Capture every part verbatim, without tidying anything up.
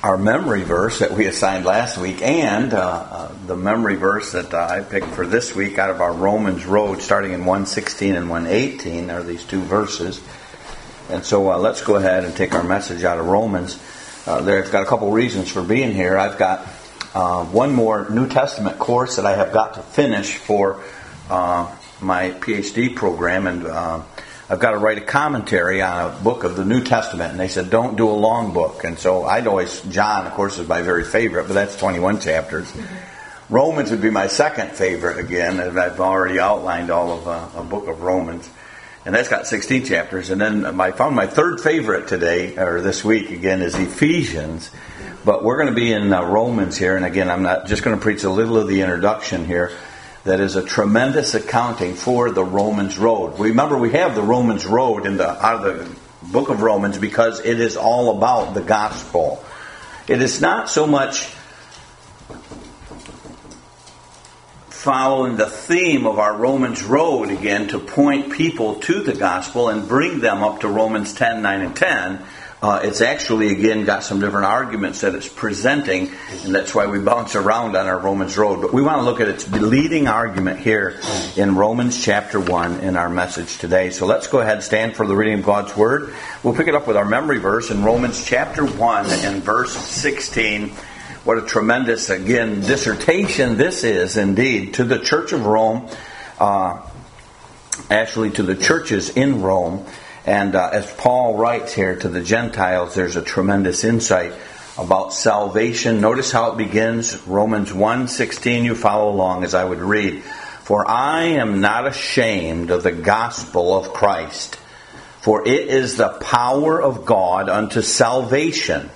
our memory verse that we assigned last week and uh, uh, the memory verse that uh, I picked for this week out of our Romans Road, starting in one sixteen and one eighteen, are these two verses. And so uh, let's go ahead and take our message out of Romans. Uh, there, I've got a couple reasons for being here. I've got uh, one more New Testament course that I have got to finish for uh, my P H D program, and uh, I've got to write a commentary on a book of the New Testament, and they said don't do a long book. And so I'd always, John, of course, is my very favorite, but that's twenty-one chapters. Mm-hmm. Romans would be my second favorite again, and I've already outlined all of uh, a book of Romans, and that's got sixteen chapters. And then I found my third favorite today, or this week again, is Ephesians. But we're going to be in uh, Romans here, and again, I'm not just going to preach a little of the introduction here. That is a tremendous accounting for the Romans Road. Remember, we have the Romans Road in the out of the book of Romans because it is all about the gospel. It is not so much following the theme of our Romans Road again to point people to the gospel and bring them up to Romans ten, nine, and ten. Uh, it's actually, again, got some different arguments that it's presenting, and that's why we bounce around on our Romans Road. But we want to look at its leading argument here in Romans chapter one in our message today. So let's go ahead and stand for the reading of God's Word. We'll pick it up with our memory verse in Romans chapter one and verse sixteen. What a tremendous, again, dissertation this is indeed to the Church of Rome, uh, actually to the churches in Rome. And uh, as Paul writes here to the Gentiles, there's a tremendous insight about salvation. Notice how it begins. Romans one sixteen, you follow along as I would read. For I am not ashamed of the gospel of Christ, for it is the power of God unto salvation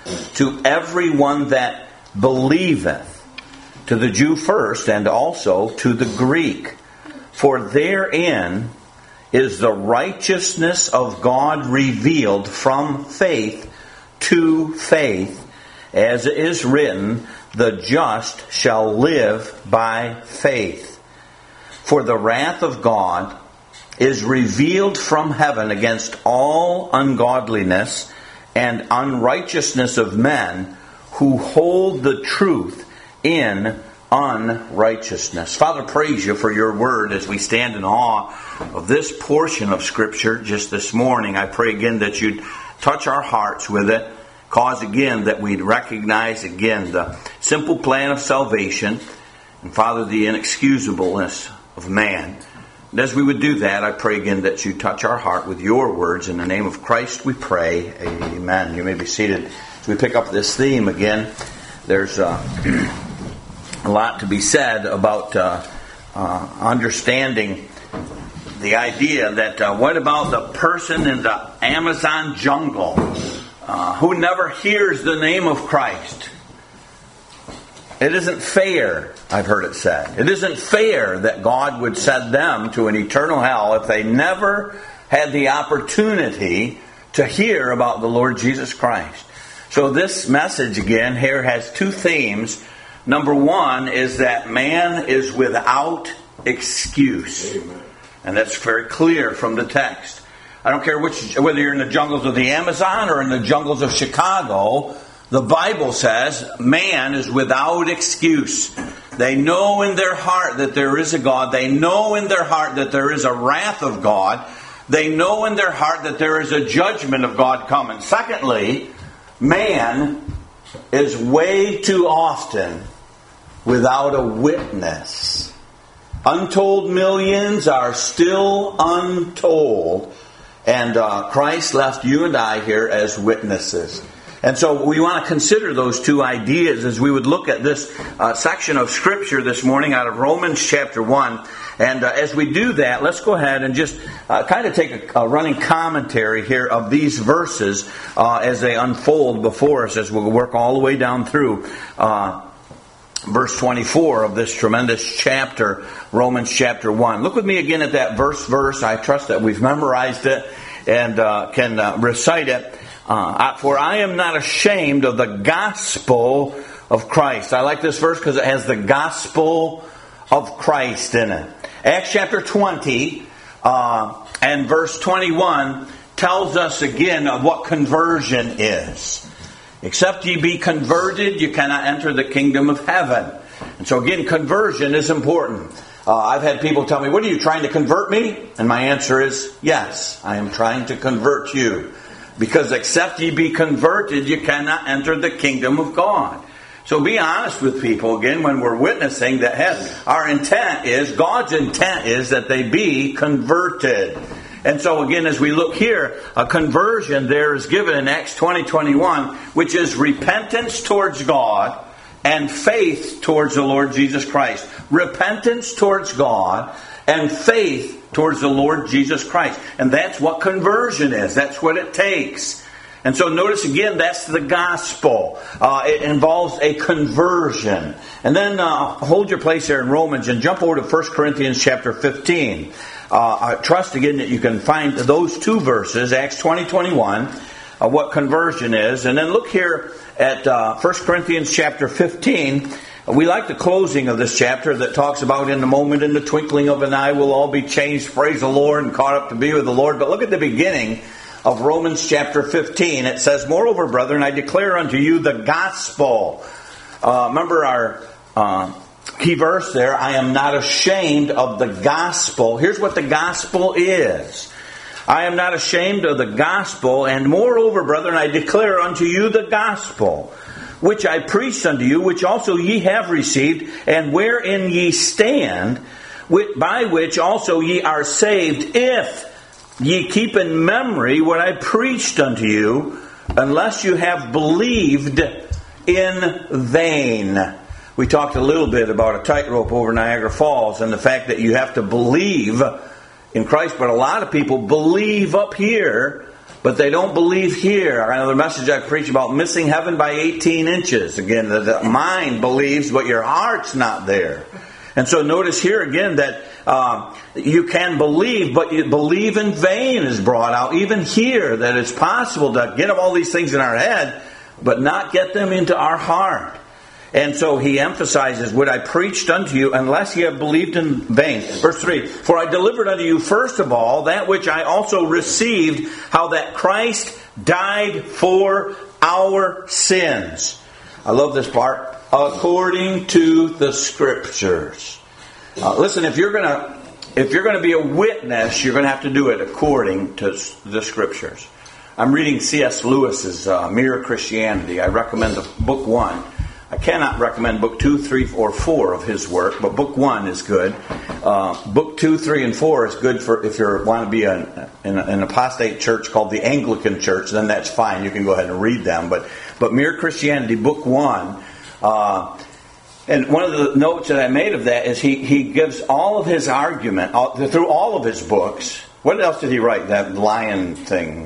to everyone that believeth, to the Jew first, and also to the Greek. For therein is the righteousness of God revealed from faith to faith, as it is written, the just shall live by faith. For the wrath of God is revealed from heaven against all ungodliness and unrighteousness of men who hold the truth in unrighteousness. Father, praise you for your word as we stand in awe of this portion of Scripture just this morning. I pray again that you'd touch our hearts with it. Cause again that we'd recognize again the simple plan of salvation. And Father, the inexcusableness of man. And as we would do that, I pray again that you touch our heart with your words. In the name of Christ we pray. Amen. You may be seated. As we pick up this theme again, there's uh, a lot to be said about uh, uh, understanding the idea that uh, what about the person in the Amazon jungle uh, who never hears the name of Christ? It isn't fair, I've heard it said. It isn't fair that God would send them to an eternal hell if they never had the opportunity to hear about the Lord Jesus Christ. So this message again here has two themes. Number one is that man is without excuse. Amen. And that's very clear from the text. I don't care which, whether you're in the jungles of the Amazon or in the jungles of Chicago, the Bible says man is without excuse. They know in their heart that there is a God. They know in their heart that there is a wrath of God. They know in their heart that there is a judgment of God coming. Secondly, man is way too often without a witness. Untold millions are still untold. And uh, Christ left you and I here as witnesses. And so we want to consider those two ideas as we would look at this uh, section of Scripture this morning out of Romans chapter one. And uh, as we do that, let's go ahead and just uh, kind of take a, a running commentary here of these verses uh, as they unfold before us as we'll work all the way down through uh verse twenty-four of this tremendous chapter, Romans chapter one. Look with me again at that verse verse. I trust that we've memorized it and uh, can uh, recite it. Uh, For I am not ashamed of the gospel of Christ. I like this verse because it has the gospel of Christ in it. Acts chapter twenty uh, and verse twenty-one tells us again of what conversion is. Except ye be converted, you cannot enter the kingdom of heaven. And so again, conversion is important. Uh, I've had people tell me, what are you trying to convert me? And my answer is, yes, I am trying to convert you. Because except ye be converted, you cannot enter the kingdom of God. So be honest with people, again, when we're witnessing that has, our intent is, God's intent is that they be converted. And so again, as we look here, a conversion there is given in Acts twenty twenty-one, which is repentance towards God and faith towards the Lord Jesus Christ. Repentance towards God and faith towards the Lord Jesus Christ. And that's what conversion is. That's what it takes. And so notice again, that's the gospel. Uh, it involves a conversion. And then uh, hold your place there in Romans and jump over to First Corinthians chapter fifteen. Uh, I trust again that you can find those two verses, Acts twenty twenty-one, uh, what conversion is. And then look here at uh, First Corinthians chapter fifteen. We like the closing of this chapter that talks about in the moment, in the twinkling of an eye, we'll all be changed, praise the Lord, and caught up to be with the Lord. But look at the beginning of Romans chapter fifteen. It says, moreover, brethren, I declare unto you the gospel. Uh, remember our uh, key verse there, I am not ashamed of the gospel. Here's what the gospel is. I am not ashamed of the gospel, and moreover, brethren, I declare unto you the gospel, which I preached unto you, which also ye have received, and wherein ye stand, by which also ye are saved, if ye keep in memory what I preached unto you, unless you have believed in vain. We talked a little bit about a tightrope over Niagara Falls and the fact that you have to believe in Christ, but a lot of people believe up here, but they don't believe here. Another message I preach about missing heaven by eighteen inches. Again, the, the mind believes, but your heart's not there. And so notice here again that uh, you can believe, but you believe in vain is brought out. Even here, that it's possible to get all these things in our head, but not get them into our heart. And so he emphasizes, what I preached unto you, unless ye have believed in vain. Verse three, for I delivered unto you first of all that which I also received, how that Christ died for our sins. I love this part. According to the Scriptures. Uh, listen, if you're going to if you're going to be a witness, you're going to have to do it according to the Scriptures. I'm reading C S Lewis's uh, Mere Christianity. I recommend the book one. I cannot recommend book two, three, or four of his work, but book one is good. Uh, book two, three, and four is good for if you want to be an, in an apostate church called the Anglican Church. Then that's fine. You can go ahead and read them. But but Mere Christianity, book one. Uh, and one of the notes that I made of that is he, he gives all of his argument all, through all of his books. What else did he write? That lion thing.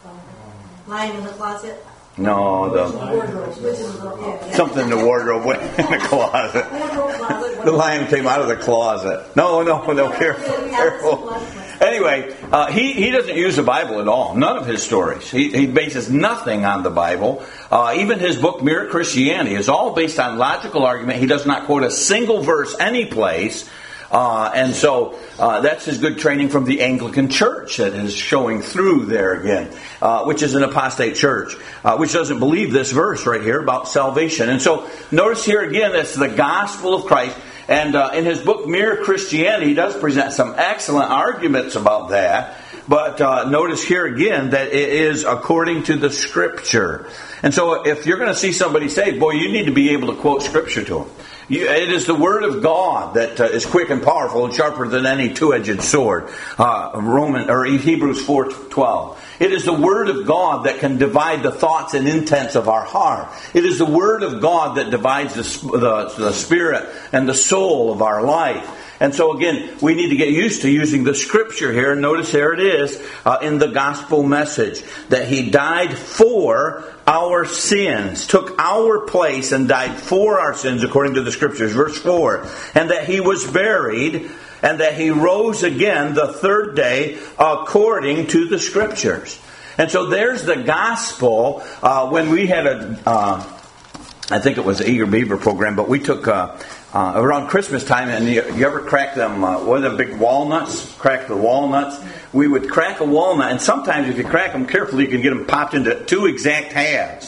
Lion in the closet. No, the something in the wardrobe went in the closet. The lion came out of the closet. No, no, no, careful, careful. Anyway, uh, he, he doesn't use the Bible at all. None of his stories. He, he bases nothing on the Bible. Uh, even his book, Mere Christianity, is all based on logical argument. He does not quote a single verse any place. Uh, and so uh, that's his good training from the Anglican Church that is showing through there again, uh, which is an apostate church, uh, which doesn't believe this verse right here about salvation. And so notice here again, it's the gospel of Christ. And uh, in his book, Mere Christianity, he does present some excellent arguments about that. But uh, notice here again that it is according to the Scripture. And so if you're going to see somebody saved, boy, you need to be able to quote Scripture to them. You, it is the Word of God that uh, is quick and powerful and sharper than any two-edged sword. Uh, Roman or Hebrews four twelve. It is the Word of God that can divide the thoughts and intents of our heart. It is the Word of God that divides the, the, the spirit and the soul of our life. And so again, we need to get used to using the Scripture here. Notice here it is uh, in the gospel message that He died for our sins, took our place and died for our sins according to the Scriptures. Verse four, and that He was buried and that He rose again the third day according to the Scriptures. And so there's the gospel. Uh, when we had a, uh, I think it was an Eager Beaver program, but we took... Uh, Uh, around Christmas time, and you, you ever crack them, uh, what are the big walnuts? Crack the walnuts. We would crack a walnut, and sometimes if you crack them carefully, you can get them popped into two exact halves.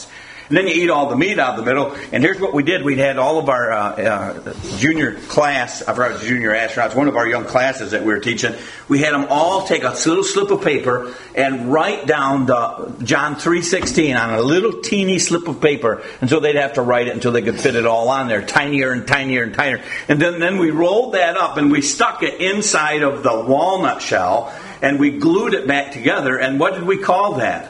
And then you eat all the meat out of the middle. And here's what we did. We had all of our uh, uh, junior class, I forgot it was junior astronauts, one of our young classes that we were teaching. We had them all take a little slip of paper and write down the John three sixteen on a little teeny slip of paper. And so they'd have to write it until they could fit it all on there, tinier and tinier and tinier. And then, then we rolled that up and we stuck it inside of the walnut shell and we glued it back together. And what did we call that?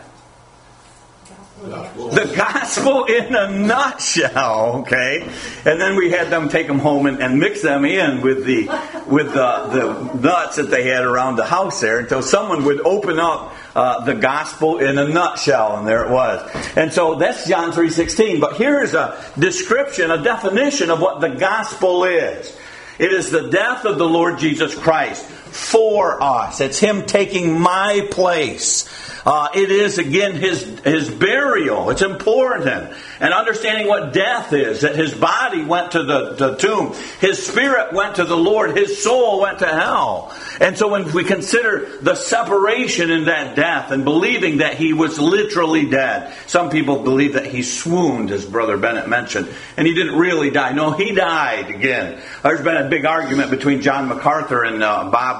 The gospel in a nutshell, okay? And then we had them take them home and, and mix them in with the with the, the nuts that they had around the house there until someone would open up uh, the gospel in a nutshell, and there it was. And so that's John three sixteen. But here's a description, a definition of what the gospel is. It is the death of the Lord Jesus Christ for us. It's Him taking my place. Uh, it is, again, His His burial. It's important. And understanding what death is, that His body went to the, the tomb. His spirit went to the Lord. His soul went to hell. And so when we consider the separation in that death and believing that He was literally dead. Some people believe that He swooned, as Brother Bennett mentioned. And He didn't really die. No, He died again. There's been a big argument between John MacArthur and uh, Bob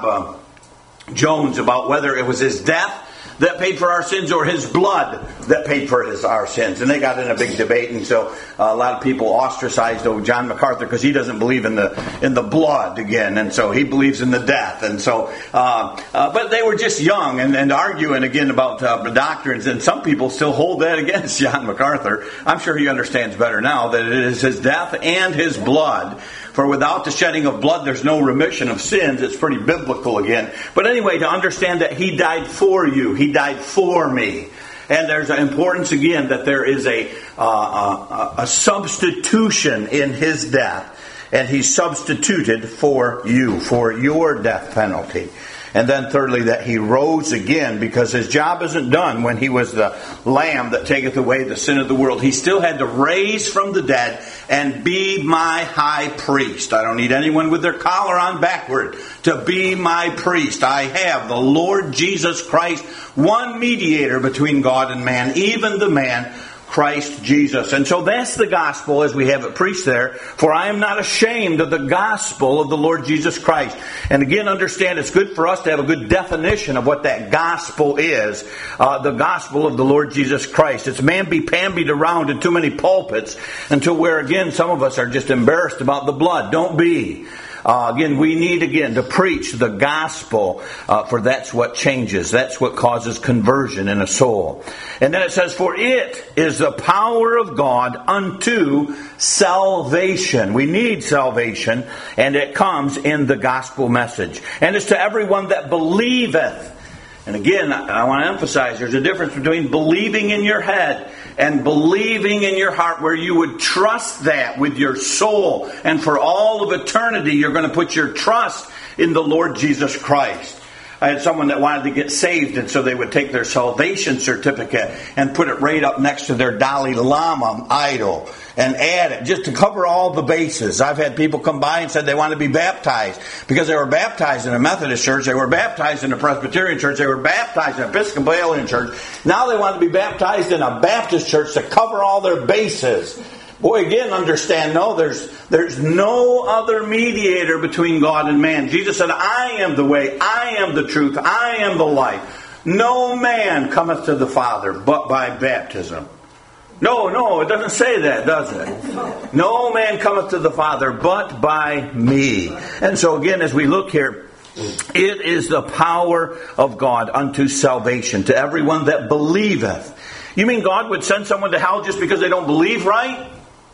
uh, Jones about whether it was His death that paid for our sins or His blood that paid for his, our sins. And they got in a big debate, and so uh, a lot of people ostracized oh, John MacArthur because he doesn't believe in the in the blood again, and so he believes in the death. And so, uh, uh, but they were just young and, and arguing again about uh, the doctrines, and some people still hold that against John MacArthur. I'm sure he understands better now that it is His death and His blood. For without the shedding of blood, there's no remission of sins. It's pretty biblical again. But anyway, to understand that He died for you. He died for me. And there's an importance again that there is a, uh, a, a substitution in His death. And He substituted for you, for your death penalty. And then thirdly, that He rose again, because His job isn't done when He was the Lamb that taketh away the sin of the world. He still had to raise from the dead and be my high priest. I don't need anyone with their collar on backward to be my priest. I have the Lord Jesus Christ, one mediator between God and man, even the man Christ Jesus. And so that's the gospel as we have it preached there. For I am not ashamed of the gospel of the Lord Jesus Christ. And again, understand it's good for us to have a good definition of what that gospel is. Uh, the gospel of the Lord Jesus Christ. It's mamby-pambied around in too many pulpits until where, again, some of us are just embarrassed about the blood. Don't be. Uh, again, we need, again, to preach the gospel, uh, for that's what changes. That's what causes conversion in a soul. And then it says, for it is the power of God unto salvation. We need salvation, and it comes in the gospel message. And it's to everyone that believeth. And again, I want to emphasize there's a difference between believing in your head and believing in your heart, where you would trust that with your soul. And for all of eternity, you're going to put your trust in the Lord Jesus Christ. I had someone that wanted to get saved, and so they would take their salvation certificate and put it right up next to their Dalai Lama idol and add it just to cover all the bases. I've had people come by and said they want to be baptized because they were baptized in a Methodist church, they were baptized in a Presbyterian church, they were baptized in an Episcopalian church. Now they want to be baptized in a Baptist church to cover all their bases. Boy, again, understand, no, there's there's no other mediator between God and man. Jesus said, I am the way, I am the truth, I am the life. No man cometh to the Father but by baptism. No, no, it doesn't say that, does it? No man cometh to the Father but by me. And so again, as we look here, it is the power of God unto salvation to everyone that believeth. You mean God would send someone to hell just because they don't believe right?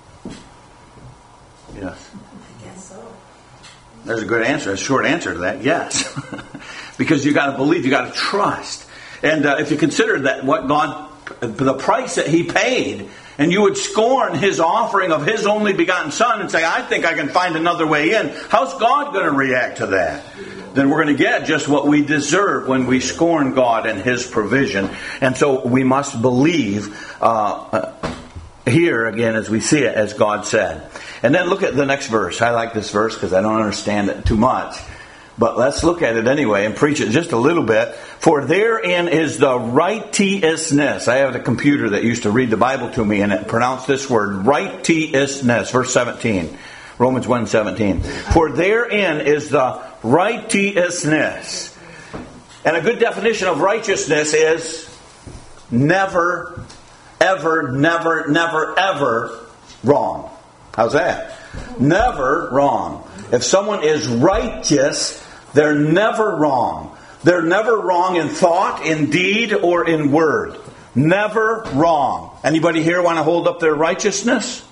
Yes. I guess so. There's a good answer, a short answer to that. Yes. Because you got to believe, you got to trust. And uh, if you consider that what God, the price that He paid, and you would scorn His offering of His only begotten Son and say, I think I can find another way in. How's God going to react to that? Then we're going to get just what we deserve when we scorn God and His provision. And so we must believe uh, here again as we see it, as God said. And then look at the next verse. I like this verse because I don't understand it too much. But let's look at it anyway and preach it just a little bit. For therein is the righteousness. I have a computer that used to read the Bible to me, and it pronounced this word, righteousness. Verse seventeen. Romans one seventeen. For therein is the righteousness. And a good definition of righteousness is never, ever, never, never, ever wrong. How's that? Never wrong. If someone is righteous, they're never wrong. They're never wrong in thought, in deed, or in word. Never wrong. Anybody here want to hold up their righteousness?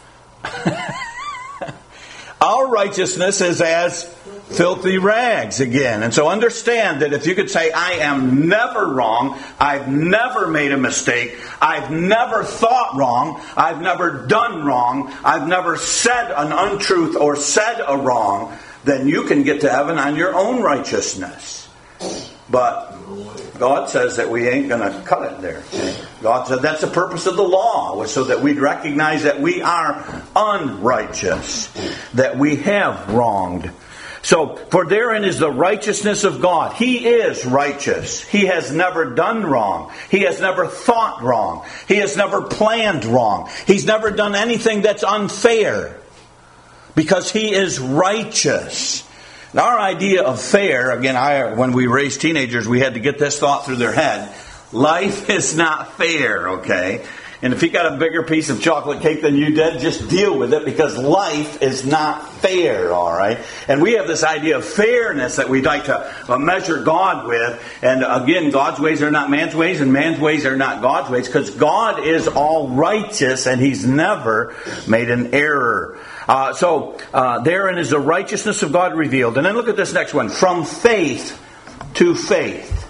Our righteousness is as filthy rags again. And so understand that if you could say, I am never wrong, I've never made a mistake, I've never thought wrong, I've never done wrong, I've never said an untruth or said a wrong, then you can get to heaven on your own righteousness. But God says that we ain't going to cut it there. God said that's the purpose of the law, was so that we'd recognize that we are unrighteous, that we have wronged. So, for therein is the righteousness of God. He is righteous. He has never done wrong. He has never thought wrong. He has never planned wrong. He's never done anything that's unfair, because He is righteous. Now, our idea of fair, again, I, when we raised teenagers, we had to get this thought through their head. Life is not fair, okay? And if you got a bigger piece of chocolate cake than you did, just deal with it, because life is not fair, all right? And we have this idea of fairness that we'd like to measure God with. And again, God's ways are not man's ways, and man's ways are not God's ways, because God is all righteous, and He's never made an error. Uh, so, uh, therein is the righteousness of God revealed. And then look at this next one. From faith to faith.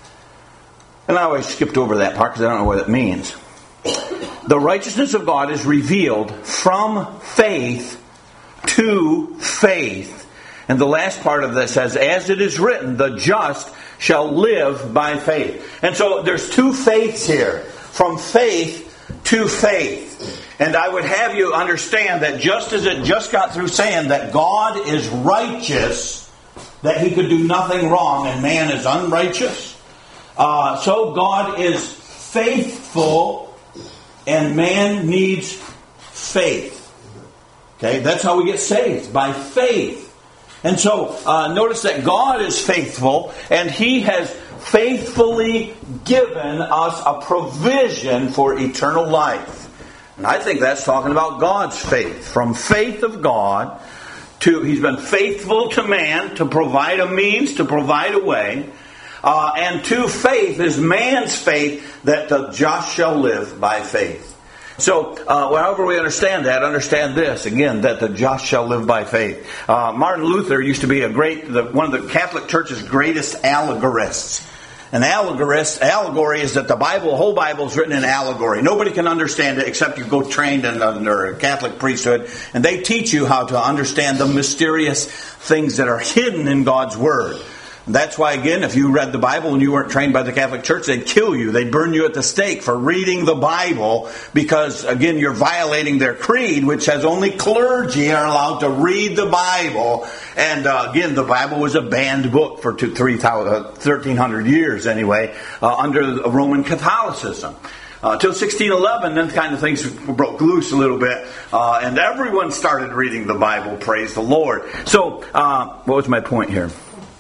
And I always skipped over that part because I don't know what it means. The righteousness of God is revealed from faith to faith. And the last part of this says, as it is written, the just shall live by faith. And so there's two faiths here. From faith to faith. And I would have you understand that just as it just got through saying that God is righteous, that He could do nothing wrong and man is unrighteous, uh, so God is faithful and man needs faith. Okay, that's how we get saved, by faith. And so uh, notice that God is faithful, and He has faithfully given us a provision for eternal life. And I think that's talking about God's faith. From faith of God to, He's been faithful to man to provide a means, to provide a way. Uh, and to faith is man's faith, that the just shall live by faith. So, uh, however we understand that, understand this, again, that the just shall live by faith. Uh, Martin Luther used to be a great, the, one of the Catholic Church's greatest allegorists. An allegorist, allegory is that the Bible, the whole Bible is written in allegory. Nobody can understand it except you go trained in under a Catholic priesthood, and they teach you how to understand the mysterious things that are hidden in God's Word. That's why, again, if you read the Bible and you weren't trained by the Catholic Church, they'd kill you. They'd burn you at the stake for reading the Bible because, again, you're violating their creed, which says only clergy are allowed to read the Bible. And, uh, again, the Bible was a banned book for two, three, thirteen hundred years, anyway, uh, under Roman Catholicism. Uh, till sixteen eleven, then kind of things broke loose a little bit, uh, and everyone started reading the Bible, praise the Lord. So, uh, what was my point here?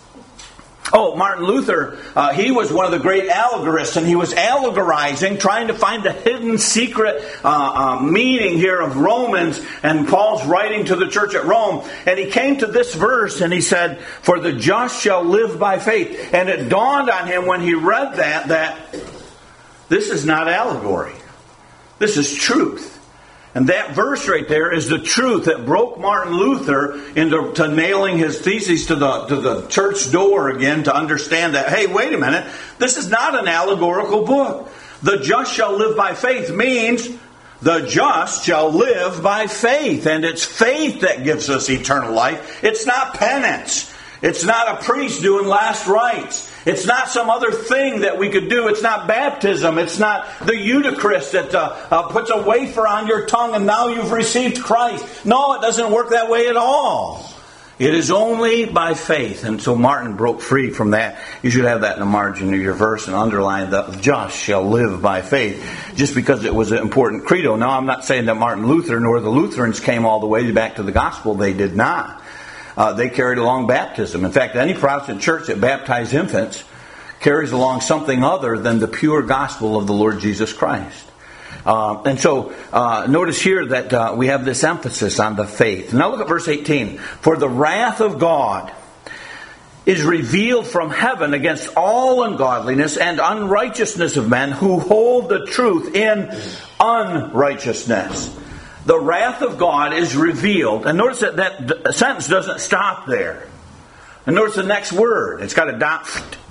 Oh, Martin Luther, uh, he was one of the great allegorists, and he was allegorizing, trying to find the hidden secret uh, uh, meaning here of Romans, and Paul's writing to the church at Rome. And he came to this verse, and he said, for the just shall live by faith. And it dawned on him when he read that, that this is not allegory. This is truth. And that verse right there is the truth that broke Martin Luther into to nailing his theses to the to the church door again, to understand that, hey, wait a minute, this is not an allegorical book. The just shall live by faith means the just shall live by faith. And it's faith that gives us eternal life. It's not penance. It's not a priest doing last rites. It's not some other thing that we could do. It's not baptism. It's not the Eucharist that uh, uh, puts a wafer on your tongue and now you've received Christ. No, it doesn't work that way at all. It is only by faith. And so Martin broke free from that. You should have that in the margin of your verse and underline that the just shall live by faith, just because it was an important credo. Now, I'm not saying that Martin Luther nor the Lutherans came all the way back to the gospel. They did not. Uh, they carried along baptism. In fact, any Protestant church that baptized infants carries along something other than the pure gospel of the Lord Jesus Christ. Uh, and so, uh, notice here that uh, we have this emphasis on the faith. Now look at verse eighteen. For the wrath of God is revealed from heaven against all ungodliness and unrighteousness of men who hold the truth in unrighteousness. The wrath of God is revealed. And notice that that sentence doesn't stop there. And notice the next word. It's got a dot.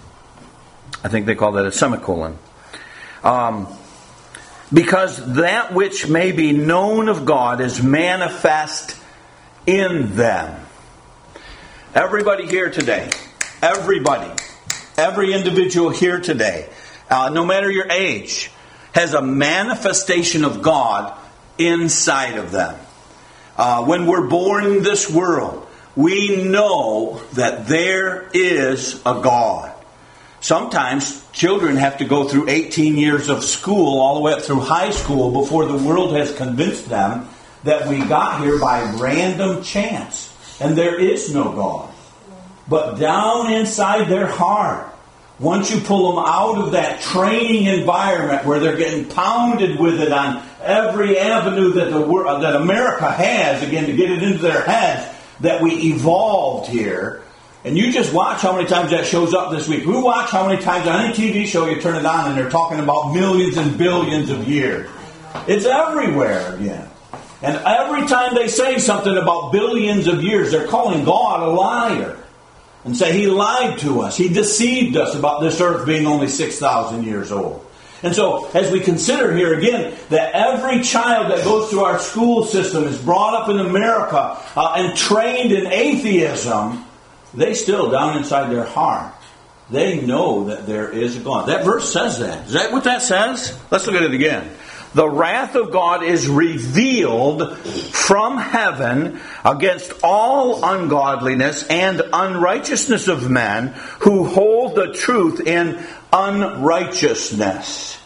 I think they call that a semicolon. Um... Because that which may be known of God is manifest in them. Everybody here today, everybody, every individual here today, uh, no matter your age, has a manifestation of God inside of them. Uh, when we're born in this world, we know that there is a God. Sometimes children have to go through eighteen years of school, all the way up through high school, before the world has convinced them that we got here by random chance. And there is no God. But down inside their heart, once you pull them out of that training environment where they're getting pounded with it on every avenue that the that America has, again, to get it into their heads, that we evolved here. And you just watch how many times that shows up this week. We watch how many times on any T V show you turn it on and they're talking about millions and billions of years. It's everywhere again. And every time they say something about billions of years, they're calling God a liar. And say He lied to us. He deceived us about this earth being only six thousand years old. And so, as we consider here again, that every child that goes through our school system is brought up in America uh, and trained in atheism, they still, down inside their heart, they know that there is a God. That verse says that. Is that what that says? Let's look at it again. The wrath of God is revealed from heaven against all ungodliness and unrighteousness of men who hold the truth in unrighteousness.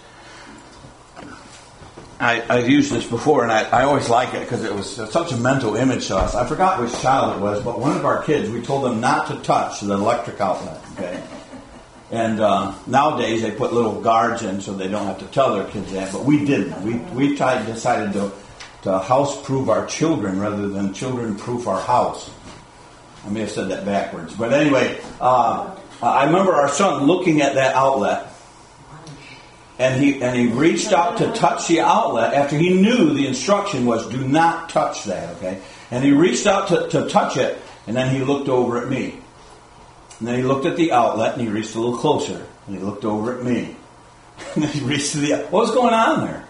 I, I've used this before, and I, I always like it because it was such a mental image to us. I forgot which child it was, but one of our kids, we told them not to touch the electric outlet. Okay, and uh, nowadays they put little guards in so they don't have to tell their kids that, but we didn't. We we tried decided to to house-proof our children rather than children-proof our house. I may have said that backwards, but anyway, uh, I remember our son looking at that outlet. And he and he reached out to touch the outlet after he knew the instruction was do not touch that, okay? And he reached out to, to touch it, and then he looked over at me. And then he looked at the outlet, and he reached a little closer. And he looked over at me. And then he reached to the outlet. What was going on there?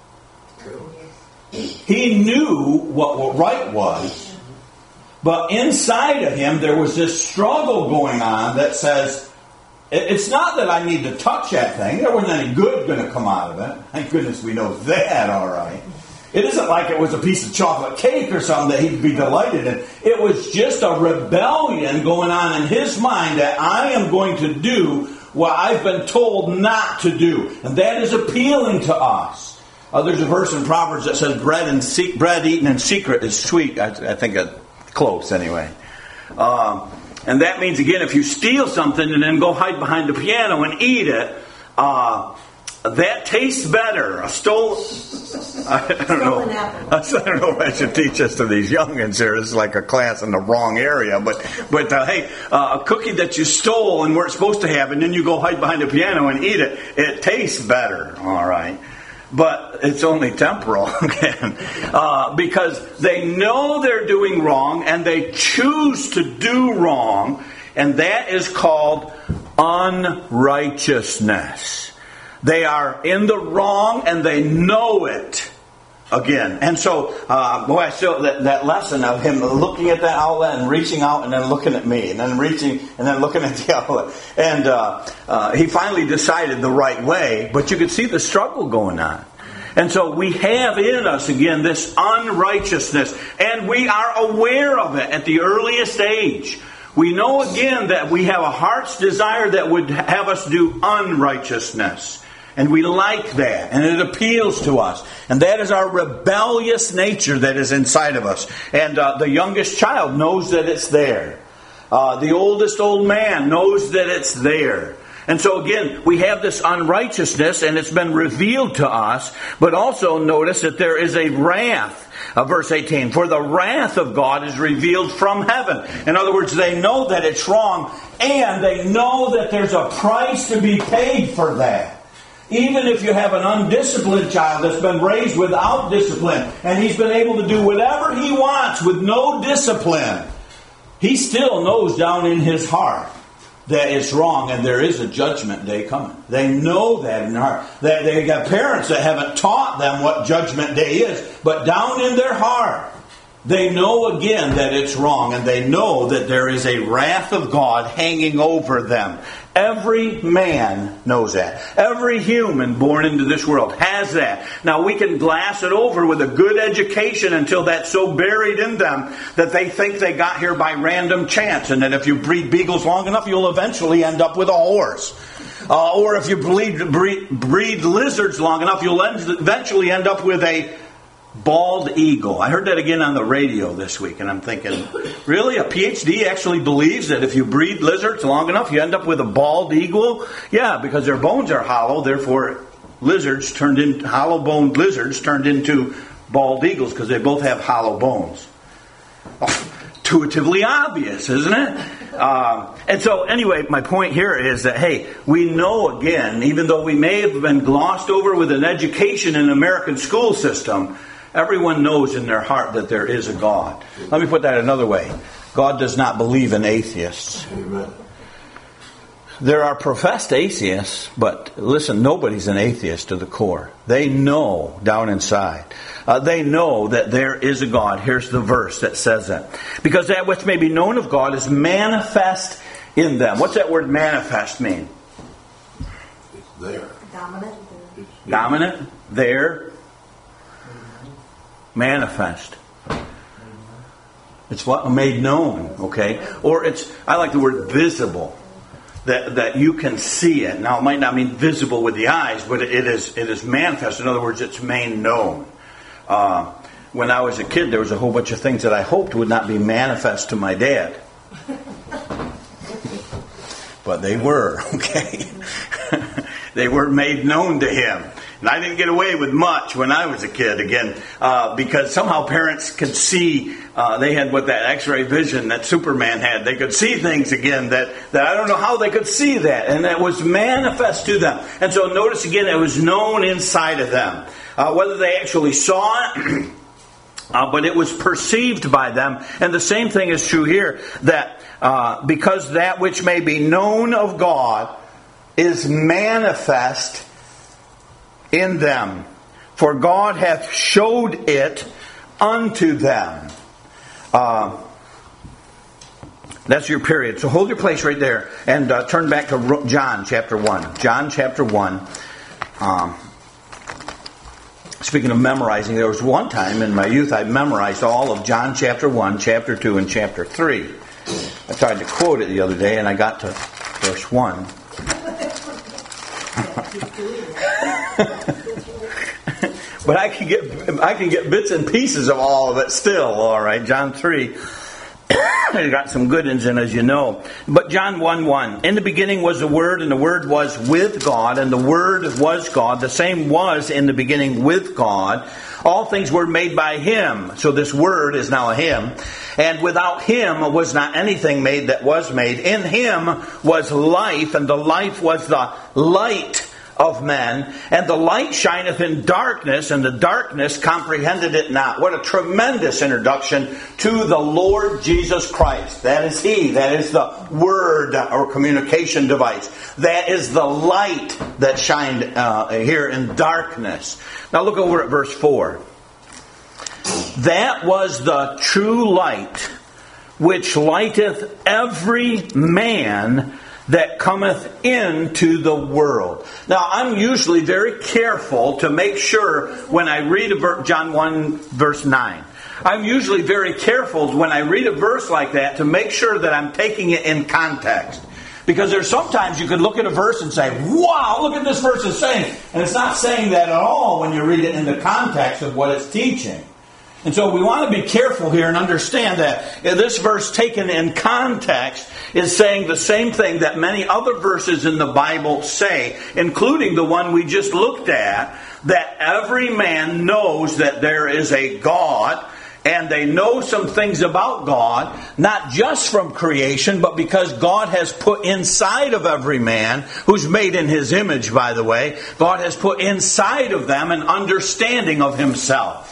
He knew what, what right was. But inside of him, there was this struggle going on that says, it's not that I need to touch that thing. There wasn't any good going to come out of it. Thank goodness we know that, all right. It isn't like it was a piece of chocolate cake or something that he'd be delighted in. It was just a rebellion going on in his mind that I am going to do what I've been told not to do. And that is appealing to us. Uh, there's a verse in Proverbs that says bread and se- bread eaten in secret is sweet. I, I think it's close anyway. Um... And that means, again, if you steal something and then go hide behind the piano and eat it, uh, that tastes better. A stole... I, I don't know. I don't know what I should teach this to these youngins here. This is like a class in the wrong area. But, but uh, hey, uh, a cookie that you stole and weren't supposed to have, and then you go hide behind the piano and eat it, it tastes better. All right. But it's only temporal, again, uh, because they know they're doing wrong and they choose to do wrong, and that is called unrighteousness. They are in the wrong and they know it. Again, and so, uh, boy, I still that, that lesson of him looking at that outlet and reaching out and then looking at me and then reaching and then looking at the outlet, and uh, uh, he finally decided the right way. But you could see the struggle going on, And so we have in us, again, this unrighteousness. And we are aware of it at the earliest age. We know, again, that we have a heart's desire that would have us do unrighteousness. And we like that. And it appeals to us. And that is our rebellious nature that is inside of us. And uh, the youngest child knows that it's there. Uh, the oldest old man knows that it's there. And so again, we have this unrighteousness, and it's been revealed to us. But also notice that there is a wrath. Uh, verse eighteen, for the wrath of God is revealed from heaven. In other words, they know that it's wrong, and they know that there's a price to be paid for that. Even if you have an undisciplined child that's been raised without discipline, and he's been able to do whatever he wants with no discipline, he still knows down in his heart that it's wrong, and there is a judgment day coming. They know that in their heart. They, they got parents that haven't taught them what judgment day is, but down in their heart, they know again that it's wrong, and they know that there is a wrath of God hanging over them. Every man knows that. Every human born into this world has that. Now we can glass it over with a good education until that's so buried in them that they think they got here by random chance, and that if you breed beagles long enough, you'll eventually end up with a horse. Uh, or if you breed, breed, breed lizards long enough, you'll eventually end up with a bald eagle. I heard that again on the radio this week, and I'm thinking, really? A P H D actually believes that if you breed lizards long enough, you end up with a bald eagle? Yeah, because their bones are hollow, therefore lizards turned into, hollow-boned lizards turned into bald eagles, because they both have hollow bones. Intuitively obvious, isn't it? Uh, and so, anyway, my point here is that, hey, we know again, even though we may have been glossed over with an education in the American school system, everyone knows in their heart that there is a God. Let me put that another way. God does not believe in atheists. Amen. There are professed atheists, but listen, nobody's an atheist to the core. They know down inside. Uh, they know that there is a God. Here's the verse that says that. Because that which may be known of God is manifest in them. What's that word manifest mean? It's there. Dominant. It's Dominant. There. Manifest. It's what made known, okay? Or it's, I like the word visible. That that you can see it. Now it might not mean visible with the eyes, but it is it is manifest. In other words, it's made known. Uh, when I was a kid, there was a whole bunch of things that I hoped would not be manifest to my dad. But they were, okay? They were made known to him. And I didn't get away with much when I was a kid, again, uh, because somehow parents could see, uh, they had what that X-ray vision that Superman had. They could see things again that, that I don't know how they could see that. And that was manifest to them. And so notice again, it was known inside of them. Uh, whether they actually saw it, uh, but it was perceived by them. And the same thing is true here, that uh, because that which may be known of God is manifest in them, for God hath showed it unto them. Uh, that's your period. So hold your place right there and uh, turn back to John chapter one. John chapter one. Um, speaking of memorizing, there was one time in my youth I memorized all of John chapter one, chapter two, and chapter three. I tried to quote it the other day, and I got to verse one. But I can get I can get bits and pieces of all of it still. All right, John three. I got some good ones in, as you know. But John one one. In the beginning was the Word, and the Word was with God, and the Word was God. The same was in the beginning with God. All things were made by Him. So this Word is now a Him. And without Him was not anything made that was made. In Him was life, and the life was the light of men, and the light shineth in darkness, and the darkness comprehended it not. What a tremendous introduction to the Lord Jesus Christ. That is He. That is the Word or communication device. That is the light that shined uh, here in darkness. Now look over at verse four. That was the true light, which lighteth every man that cometh into the world. Now, I'm usually very careful to make sure when I read a ver- John one, verse nine. I'm usually very careful when I read a verse like that to make sure that I'm taking it in context. Because there's sometimes you could look at a verse and say, wow, look at this verse is saying. And it's not saying that at all when you read it in the context of what it's teaching. And so we want to be careful here and understand that this verse taken in context is saying the same thing that many other verses in the Bible say, including the one we just looked at, that every man knows that there is a God. And they know some things about God, not just from creation, but because God has put inside of every man, who's made in His image, by the way, God has put inside of them an understanding of Himself.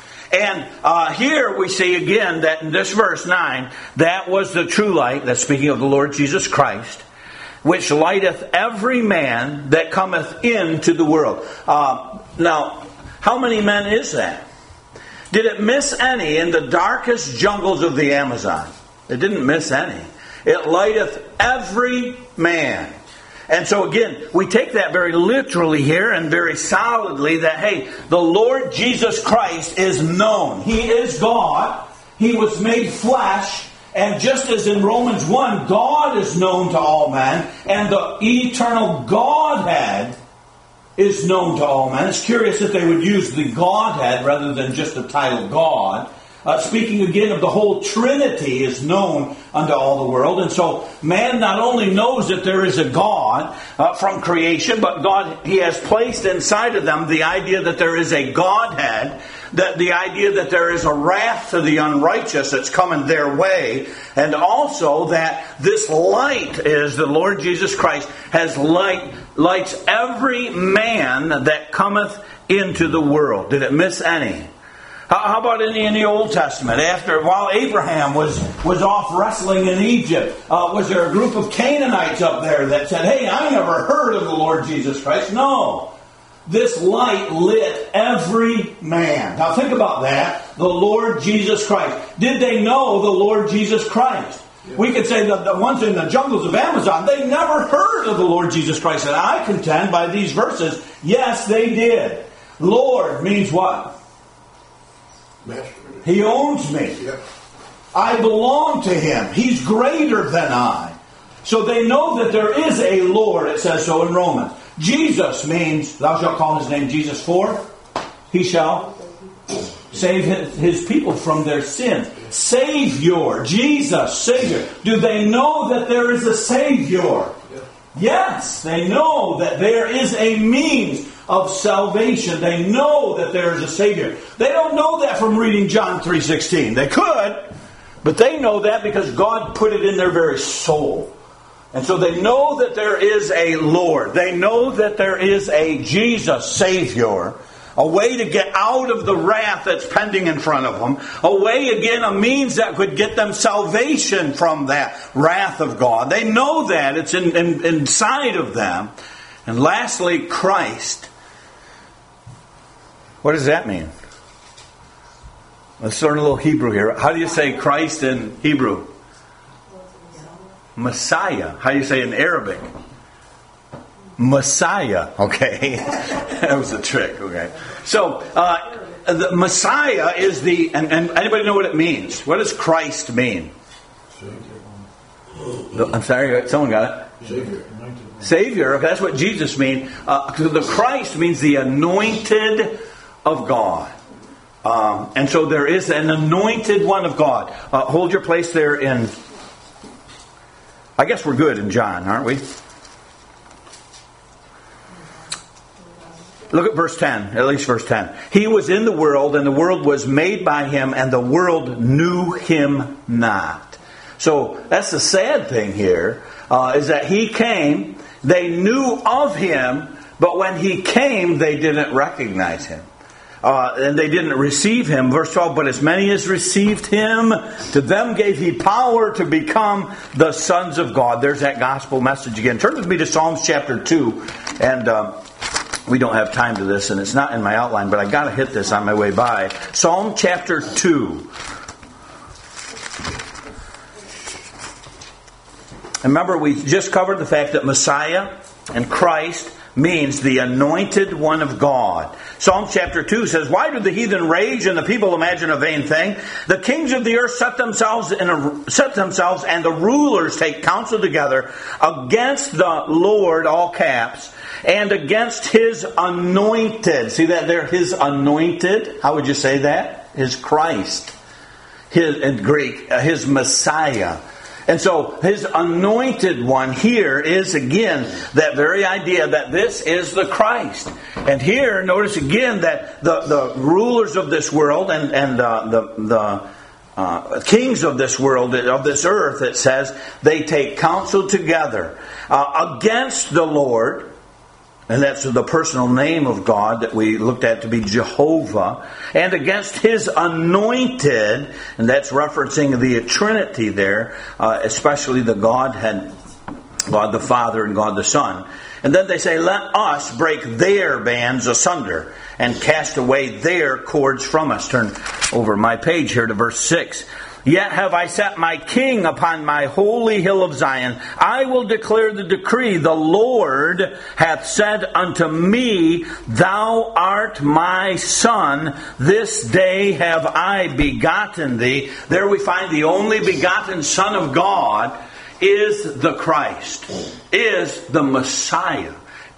And uh, here we see again that in this verse nine, that was the true light, that's speaking of the Lord Jesus Christ, which lighteth every man that cometh into the world. Uh, now, how many men is that? Did it miss any in the darkest jungles of the Amazon? It didn't miss any. It lighteth every man. And so again, we take that very literally here and very solidly that, hey, the Lord Jesus Christ is known. He is God. He was made flesh. And just as in Romans one, God is known to all men, and the eternal Godhead is known to all men. It's curious that they would use the Godhead rather than just the title God. Uh, speaking again of the whole Trinity is known unto all the world. And so man not only knows that there is a God uh, from creation, but God, He has placed inside of them the idea that there is a Godhead, that the idea that there is a wrath to the unrighteous that's coming their way, and also that this light is the Lord Jesus Christ has light lights every man that cometh into the world. Did it miss any? How about in the, in the Old Testament? After, while Abraham was, was off wrestling in Egypt, uh, was there a group of Canaanites up there that said, hey, I never heard of the Lord Jesus Christ? No. This light lit every man. Now think about that. The Lord Jesus Christ. Did they know the Lord Jesus Christ? We could say that the ones in the jungles of Amazon, they never heard of the Lord Jesus Christ. And I contend by these verses, yes, they did. Lord means what? Master. He owns me. Yep. I belong to Him. He's greater than I. So they know that there is a Lord. It says so in Romans. Jesus means, thou shalt call His name Jesus, for He shall save His people from their sins. Savior. Jesus, Savior. Do they know that there is a Savior? Yes, they know that there is a means of salvation. They know that there is a Savior. They don't know that from reading John three sixteen. They could, but they know that because God put it in their very soul. And so they know that there is a Lord. They know that there is a Jesus, Savior. A way to get out of the wrath that's pending in front of them. A way, again, a means that could get them salvation from that wrath of God. They know that. It's in, in, inside of them. And lastly, Christ. What does that mean? Let's learn a little Hebrew here. How do you say Christ in Hebrew? Messiah. How do you say in Arabic? Messiah. Okay. That was a trick. Okay. So, uh, the Messiah is the... And, and anybody know what it means? What does Christ mean? Savior. I'm sorry, someone got it? Savior. Savior. Okay, that's what Jesus means. Uh, the Christ means the anointed of God. Um, and so there is an anointed one of God. Uh, hold your place there in... I guess we're good in John, aren't we? Look at verse ten, at least verse ten. He was in the world, and the world was made by Him, and the world knew Him not. So that's the sad thing here, uh, is that He came, they knew of Him, but when He came, they didn't recognize Him. Uh, and they didn't receive Him. Verse twelve, but as many as received Him, to them gave He power to become the sons of God. There's that gospel message again. Turn with me to Psalms chapter two, and... Uh, We don't have time to this, and it's not in my outline, but I got to hit this on my way by. Psalm chapter two. Remember, we just covered the fact that Messiah and Christ means the anointed one of God. Psalm chapter two says, "Why do the heathen rage and the people imagine a vain thing? The kings of the earth set themselves in a, set themselves, and the rulers take counsel together against the Lord," all caps, "and against His anointed." See that there, His anointed. How would you say that? His Christ. His in Greek, uh, His Messiah. And so His anointed one here is again that very idea that this is the Christ. And here, notice again that the, the rulers of this world and, and uh, the, the uh, kings of this world, of this earth, it says, they take counsel together uh, against the Lord. And that's the personal name of God that we looked at to be Jehovah. And against His anointed, and that's referencing the Trinity there, uh, especially the Godhead, God the Father and God the Son. And then they say, "Let us break their bands asunder and cast away their cords from us." Turn over my page here to verse six. "Yet have I set my king upon my holy hill of Zion. I will declare the decree. The Lord hath said unto me, Thou art my son. This day have I begotten thee." There we find the only begotten Son of God is the Christ, is the Messiah,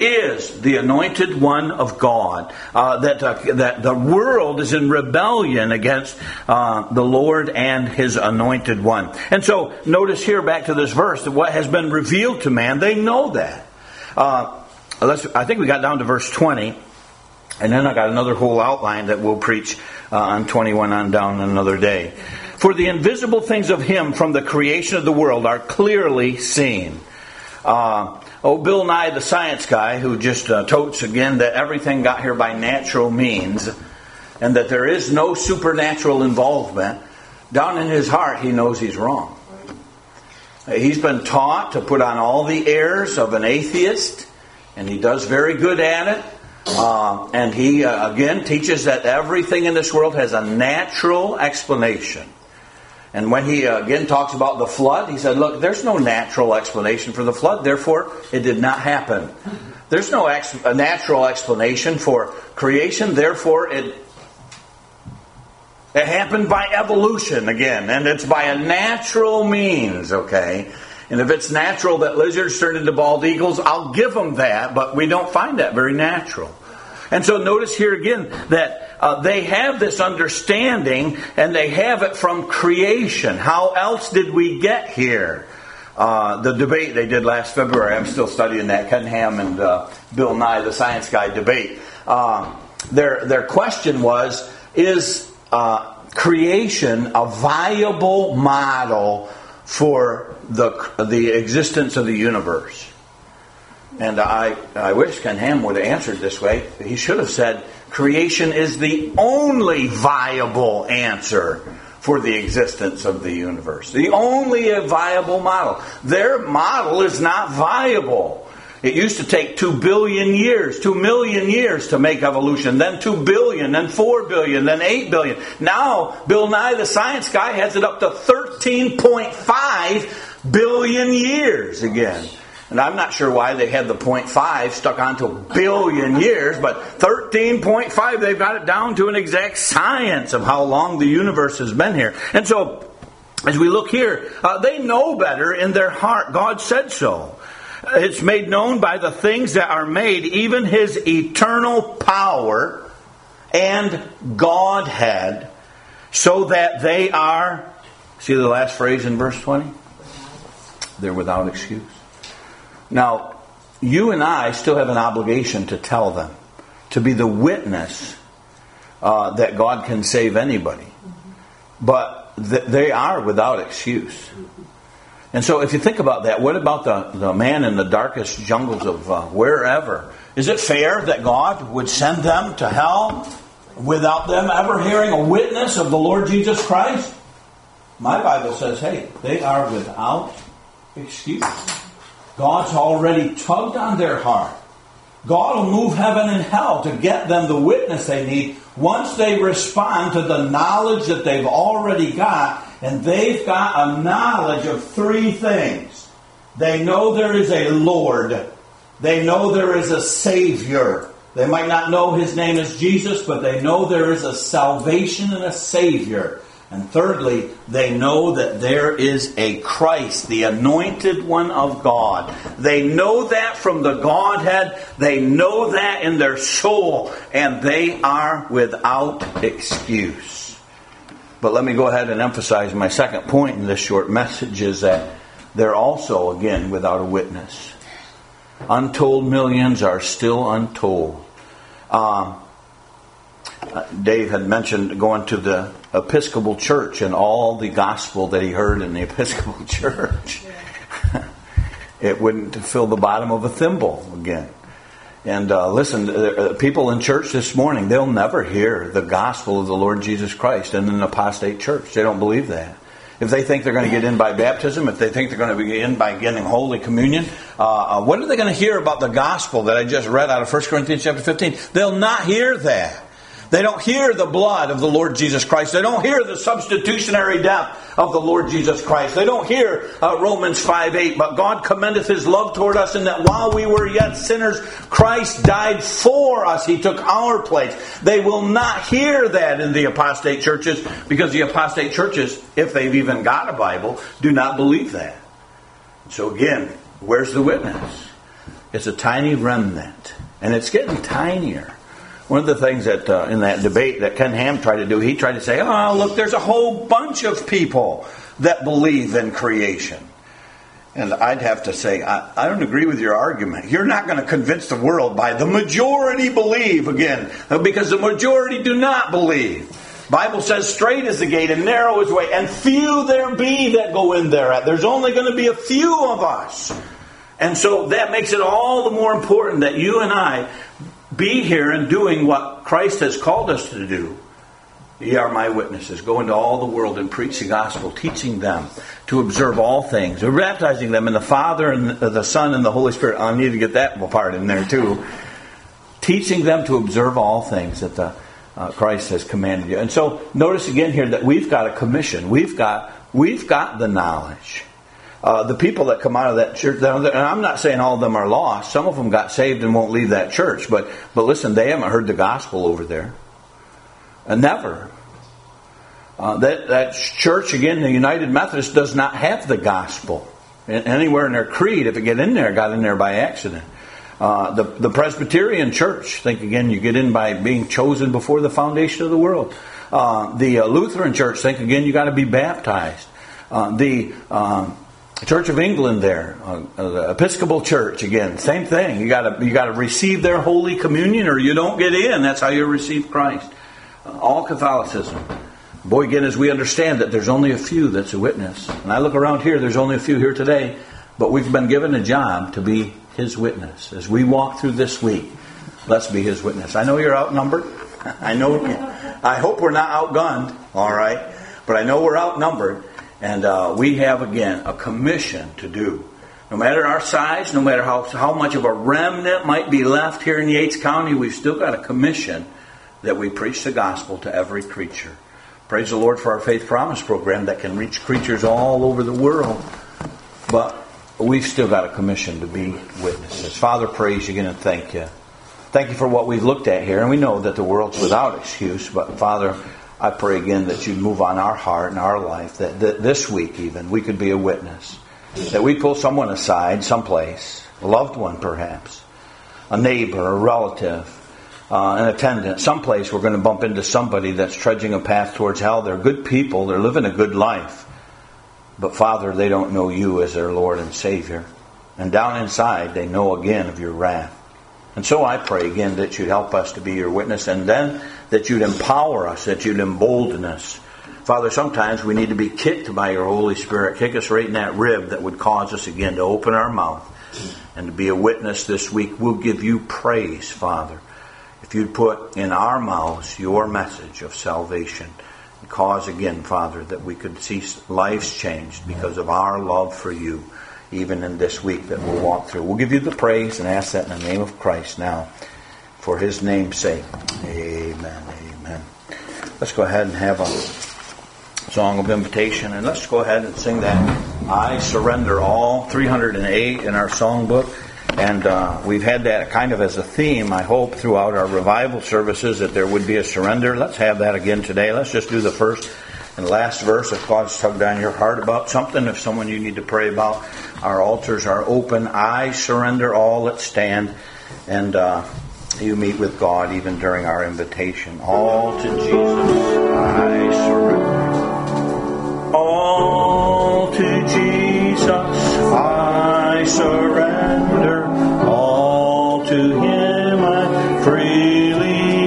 is the anointed one of God. Uh, that uh, that the world is in rebellion against uh, the Lord and His anointed one. And so notice here, back to this verse, that what has been revealed to man, they know that. Uh, let's, I think we got down to verse twenty. And then I got another whole outline that we'll preach uh, on twenty-one on down another day. "For the invisible things of Him from the creation of the world are clearly seen." Uh, oh, Bill Nye, the science guy, who just uh, totes again that everything got here by natural means and that there is no supernatural involvement, down in his heart he knows he's wrong. He's been taught to put on all the airs of an atheist, and he does very good at it. Uh, and he, uh, again, teaches that everything in this world has a natural explanation. And when he, uh, again, talks about the flood, he said, look, there's no natural explanation for the flood, therefore it did not happen. There's no ex- a natural explanation for creation, therefore it, it happened by evolution again. And it's by a natural means, okay? And if it's natural that lizards turn into bald eagles, I'll give them that, but we don't find that very natural. And so notice here again that uh, they have this understanding, and they have it from creation. How else did we get here? Uh, the debate they did last February, I'm still studying that, Ken Ham and uh, Bill Nye, the science guy, debate. Uh, their, their question was, is uh, creation a viable model for the the existence of the universe? And I, I wish Ken Ham would have answered this way. He should have said, creation is the only viable answer for the existence of the universe. The only viable model. Their model is not viable. It used to take two billion years, two million years to make evolution, then two billion, then four billion, then eight billion. Now, Bill Nye, the science guy, has it up to thirteen point five billion years again. And I'm not sure why they had the point five stuck onto a billion years, but thirteen point five, they've got it down to an exact science of how long the universe has been here. And so, as we look here, uh, they know better in their heart. God said so. It's made known by the things that are made, even His eternal power and Godhead, so that they are, see the last phrase in verse twenty? They're without excuse. Now, you and I still have an obligation to tell them, to be the witness uh, that God can save anybody. But th- they are without excuse. And so if you think about that, what about the, the man in the darkest jungles of uh, wherever? Is it fair that God would send them to hell without them ever hearing a witness of the Lord Jesus Christ? My Bible says, hey, they are without excuse. God's already tugged on their heart. God will move heaven and hell to get them the witness they need once they respond to the knowledge that they've already got. And they've got a knowledge of three things. They know there is a Lord. They know there is a Savior. They might not know His name is Jesus, but they know there is a salvation and a Savior. And thirdly, they know that there is a Christ, the anointed one of God. They know that from the Godhead. They know that in their soul. And they are without excuse. But let me go ahead and emphasize my second point in this short message is that they're also, again, without a witness. Untold millions are still untold. Um, Dave had mentioned going to the Episcopal Church and all the gospel that he heard in the Episcopal Church. It wouldn't fill the bottom of a thimble again. And uh, listen, uh, people in church this morning, they'll never hear the gospel of the Lord Jesus Christ in an apostate church. They don't believe that. If they think they're going to get in by baptism, if they think they're going to be in by getting Holy Communion, uh, uh, what are they going to hear about the gospel that I just read out of First Corinthians chapter fifteen? They'll not hear that. They don't hear the blood of the Lord Jesus Christ. They don't hear the substitutionary death of the Lord Jesus Christ. They don't hear uh, Romans five eight. But God commendeth His love toward us in that while we were yet sinners, Christ died for us. He took our place. They will not hear that in the apostate churches because the apostate churches, if they've even got a Bible, do not believe that. So again, where's the witness? It's a tiny remnant. And it's getting tinier. One of the things that uh, in that debate that Ken Ham tried to do, he tried to say, oh, look, there's a whole bunch of people that believe in creation. And I'd have to say, I, I don't agree with your argument. You're not going to convince the world by the majority believe again, because the majority do not believe. Bible says straight is the gate and narrow is the way, and few there be that go in thereat. There's only going to be a few of us. And so that makes it all the more important that you and I be here and doing what Christ has called us to do. Ye are my witnesses. Go into all the world and preach the gospel, teaching them to observe all things. We're baptizing them in the Father and the Son and the Holy Spirit. I need to get that part in there too. Teaching them to observe all things that the, uh, Christ has commanded you. And so notice again here that we've got a commission. We've got we've got the knowledge. Uh, the people that come out of that church, and I'm not saying all of them are lost. Some of them got saved and won't leave that church. But but listen, they haven't heard the gospel over there. Uh, never. Uh, that, that church, again, the United Methodist, does not have the gospel. Anywhere in their creed, if it get in there, got in there by accident. Uh, the, the Presbyterian church, think again, you get in by being chosen before the foundation of the world. Uh, the uh, Lutheran church, think again, you got to be baptized. Uh, the... Um, Church of England there, uh, the Episcopal Church, again, same thing. You got to you got to receive their Holy Communion or you don't get in. That's how you receive Christ. Uh, all Catholicism. Boy, again, as we understand that there's only a few that's a witness. And I look around here, there's only a few here today, but we've been given a job to be His witness. As we walk through this week, let's be His witness. I know you're outnumbered. I know. I hope we're not outgunned, all right? But I know we're outnumbered. And uh, we have, again, a commission to do. No matter our size, no matter how, how much of a remnant might be left here in Yates County, we've still got a commission that we preach the gospel to every creature. Praise the Lord for our Faith Promise program that can reach creatures all over the world. But we've still got a commission to be witnesses. Father, praise you again and thank you. Thank you for what we've looked at here. And we know that the world's without excuse. But Father, I pray again that you'd move on our heart and our life, that, that this week even we could be a witness. That we pull someone aside, someplace, a loved one perhaps, a neighbor, a relative, uh, an attendant, someplace we're going to bump into somebody that's trudging a path towards hell. They're good people, they're living a good life. But Father, they don't know you as their Lord and Savior. And down inside they know again of your wrath. And so I pray again that you'd help us to be your witness, and then that you'd empower us, that you'd embolden us. Father, sometimes we need to be kicked by your Holy Spirit. Kick us right in that rib that would cause us again to open our mouth and to be a witness this week. We'll give you praise, Father, if you'd put in our mouths your message of salvation. And cause again, Father, that we could see lives changed because of our love for you, even in this week that we'll walk through. We'll give you the praise and ask that in the name of Christ now. For His name's sake. Amen. Amen. Let's go ahead and have a song of invitation, and let's go ahead and sing that. I Surrender All, three hundred eight in our songbook. And uh, we've had that kind of as a theme, I hope, throughout our revival services, that there would be a surrender. Let's have that again today. Let's just do the first and last verse. If God's tugged on your heart about something, if someone you need to pray about, our altars are open. I surrender all. Let's stand and uh, you meet with God even during our invitation. All to Jesus, I surrender. All to Jesus, I surrender. All to Him